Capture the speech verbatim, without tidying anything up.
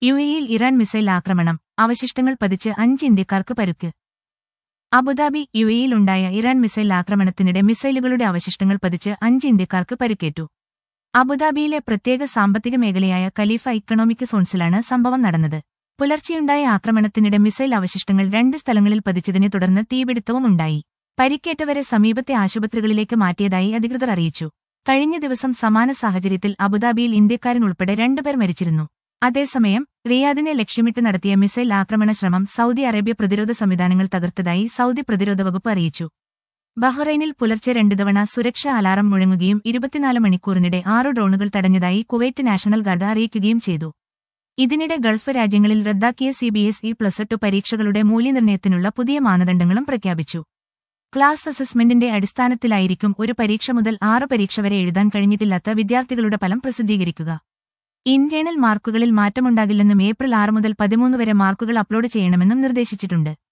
U എയിൽ Iran missile ആക്രമണം, അവശിഷ്ടങ്ങൾ പതിച്ച് അഞ്ച് ഇന്ത്യക്കാർക്ക് പരുക്ക്. അബുദാബി യു എയിലുണ്ടായ ഇറാൻ മിസൈൽ ആക്രമണത്തിനിടെ മിസൈലുകളുടെ അവശിഷ്ടങ്ങൾ പതിച്ച് അഞ്ച് ഇന്ത്യക്കാർക്ക് പരുക്കേറ്റു. അബുദാബിയിലെ പ്രത്യേക സാമ്പത്തിക മേഖലയായ ഖലീഫ ഇക്കണോമിക് സോൺസിലാണ് സംഭവം നടന്നത്. പുലർച്ചെയുണ്ടായ ആക്രമണത്തിനിടെ മിസൈൽ അവശിഷ്ടങ്ങൾ രണ്ട് സ്ഥലങ്ങളിൽ പതിച്ചതിനെ തുടർന്ന് തീപിടുത്തവും ഉണ്ടായി. പരിക്കേറ്റവരെ സമീപത്തെ ആശുപത്രികളിലേക്ക് മാറ്റിയതായി അധികൃതർ അറിയിച്ചു. കഴിഞ്ഞ ദിവസം സമാന സാഹചര്യത്തിൽ അബുദാബിയിൽ ഇന്ത്യക്കാരനുൾപ്പെടെ രണ്ടുപേർ മരിച്ചിരുന്നു. അതേസമയം റിയാദിനെ ലക്ഷ്യമിട്ട് നടത്തിയ മിസൈൽ ആക്രമണ ശ്രമം സൗദി അറേബ്യ പ്രതിരോധ സംവിധാനങ്ങൾ തകർത്തതായി സൗദി പ്രതിരോധ വകുപ്പ് അറിയിച്ചു. ബഹ്റൈനിൽ പുലർച്ചെ രണ്ടു തവണ സുരക്ഷാ അലാറം മുഴങ്ങുകയും ഇരുപത്തിനാല് മണിക്കൂറിനിടെ ആറു ഡ്രോണുകൾ തടഞ്ഞതായി കുവൈറ്റ് നാഷണൽ ഗാർഡ് അറിയിക്കുകയും ചെയ്തു. ഇതിനിടെ ഗൾഫ് രാജ്യങ്ങളിൽ റദ്ദാക്കിയ C B S E plus two പരീക്ഷകളുടെ മൂല്യനിർണ്ണയത്തിനുള്ള പുതിയ മാനദണ്ഡങ്ങളും പ്രഖ്യാപിച്ചു. ക്ലാസ് അസസ്മെന്റിന്റെ അടിസ്ഥാനത്തിലായിരിക്കും ഒരു പരീക്ഷ മുതൽ ആറ് പരീക്ഷ വരെ എഴുതാൻ കഴിഞ്ഞിട്ടില്ലാത്ത വിദ്യാർത്ഥികളുടെ ഫലം പ്രസിദ്ധീകരിക്കുക. ഇന്റേണൽ മാർക്കുകളിൽ മാറ്റമുണ്ടാകില്ലെന്നും ഏപ്രിൽ ആറ് മുതൽ പതിമൂന്ന് വരെ മാർക്കുകൾ അപ്ലോഡ് ചെയ്യണമെന്നും നിർദ്ദേശിച്ചിട്ടുണ്ട്.